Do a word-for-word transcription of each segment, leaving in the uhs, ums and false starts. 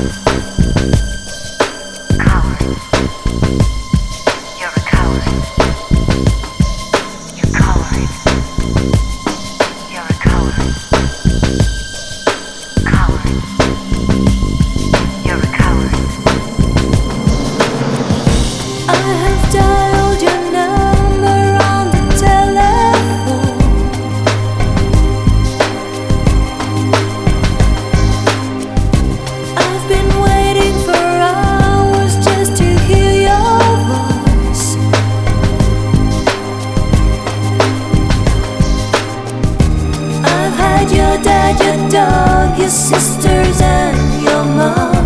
dog, your sisters and your mom.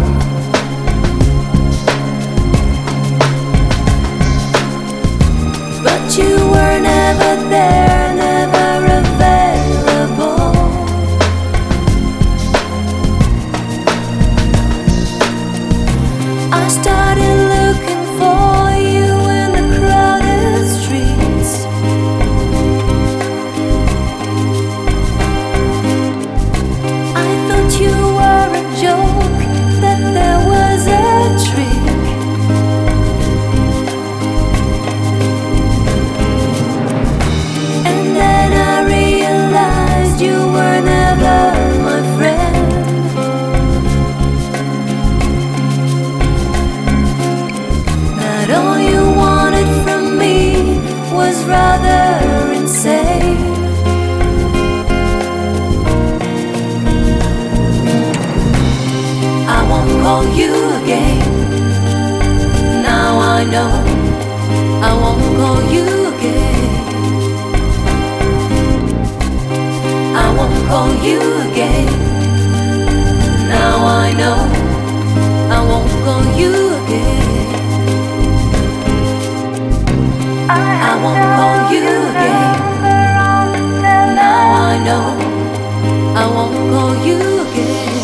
But you were never there, never available. I started looking for you in the crowded streets. I thought you were a joke, that there was a trick. And then I realized you were never my friend. That all you wanted from me was rather insane. I won't call you again. Now I know I won't call you again. I won't call you again. Now I know I won't call you again. I won't call you again. Now I know I won't call you again.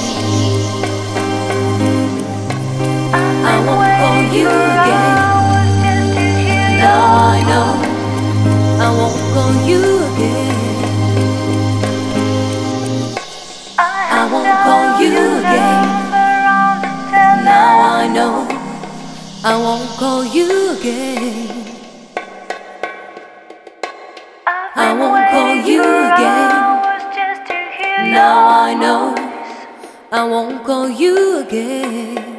I won't call you again. Now I know I won't call you again. I won't call you again. Now I know I won't call you again. I won't call you again. Now I know I won't call you again.